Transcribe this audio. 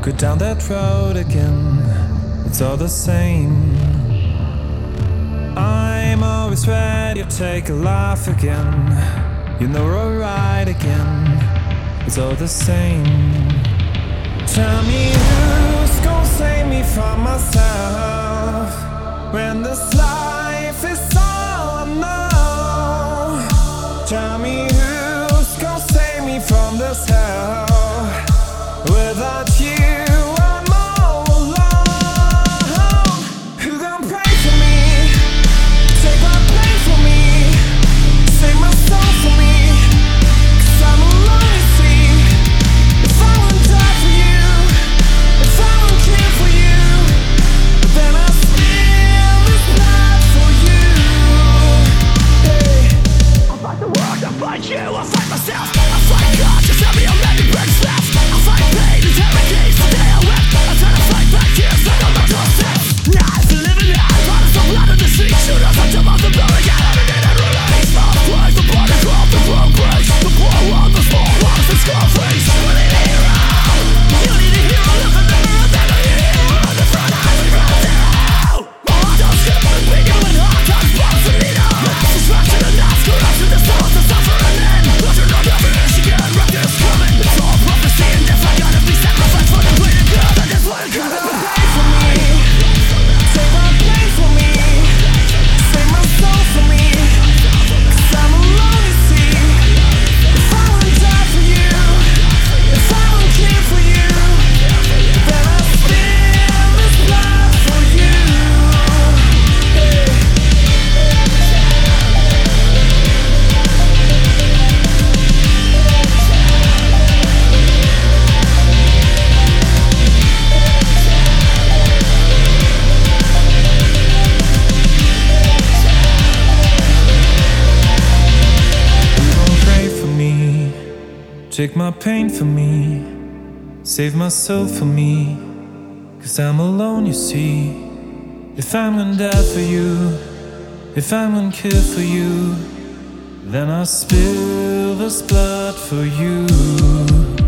Go down that road again, it's all the same. I'm always ready to take a laugh again. You know we're right again, it's all the same. Tell me who's gonna save me from myself when this life is all I know. Tell me who's gonna save me from this hell. Without you I'm all alone. Who gon' pray for me? Take my pain for me. Save my soul for me. 'Cause I'm alone, you see. If I won't die for you, if I won't kill for you, then I'll spill this blood for you. Hey. I'll fight the world, I'll fight you, I'll fight myself, I'll fight God, just tell me how many bricks left. I'll fight pain and hurricanes, today I wept, I'll try to fight back tears that on my doorstep. Knives to live in life, out of some blood in the street, shoot us on top of the building, get out of it and release. I'll praise the body crop, the broke grace, the poor one, the small ones, the scar face. You need a hero, you need a hero, look in the mirror, then a hero, on the front eyes, we ground zero. My heart don't skip, I'm beating when hard times bounce and need up. Destruction and loss, corruption, the souls that suffer and end. Pleasure, no definition, again, wreck is coming. It's all prophecy and if I gotta be sacrificed for the greater good, then this one could have been paid for me. Take my pain for me. Save my soul for me. 'Cause I'm alone, you see. If I won't die for you, if I won't kill for you, then I'll spill this blood for you. Hey. Pray for me, take my pain for me, save my soul for me, 'cause I'm alone, you see. If I'm gonna die for you, if I'm gonna kill for you, then I'll spill this blood for you.